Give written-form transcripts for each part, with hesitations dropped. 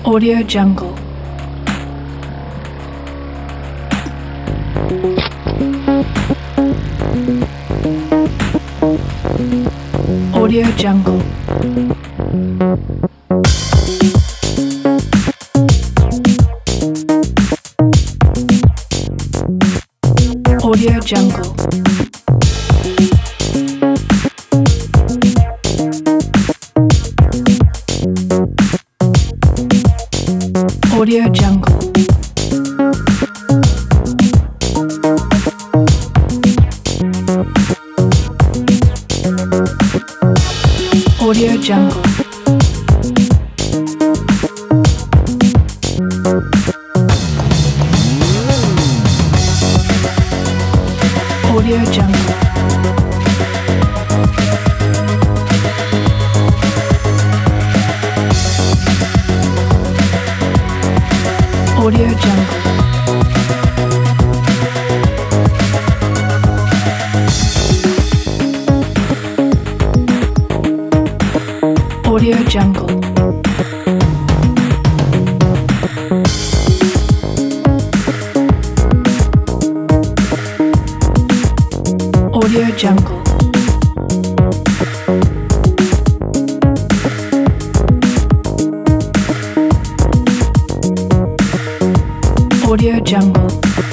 Audio Jungle. Audio Jungle. Audio Jungle. Audio Jungle. Audio Jungle. Audio Jungle. Audio Jungle. Audio Jungle. Audio Jungle. Audio Jungle.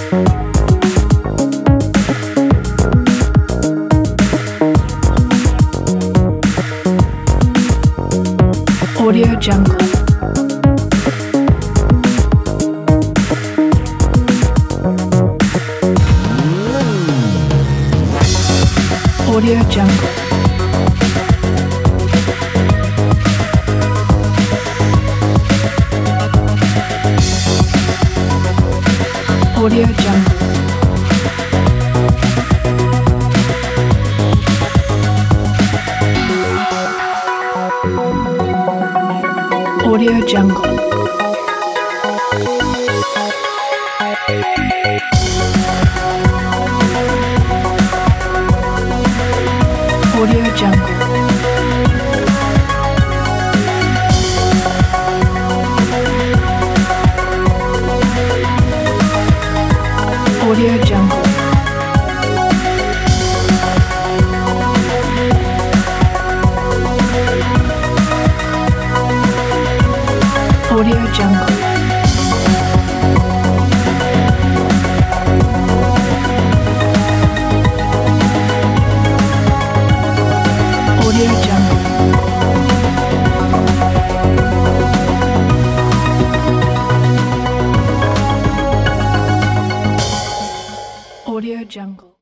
Audio Jungle. Audio Jungle. Audio Jungle. Audio Jungle. Audio Jungle. Audio Jungle. Audio Jungle. Audio Jungle. Audio Jungle.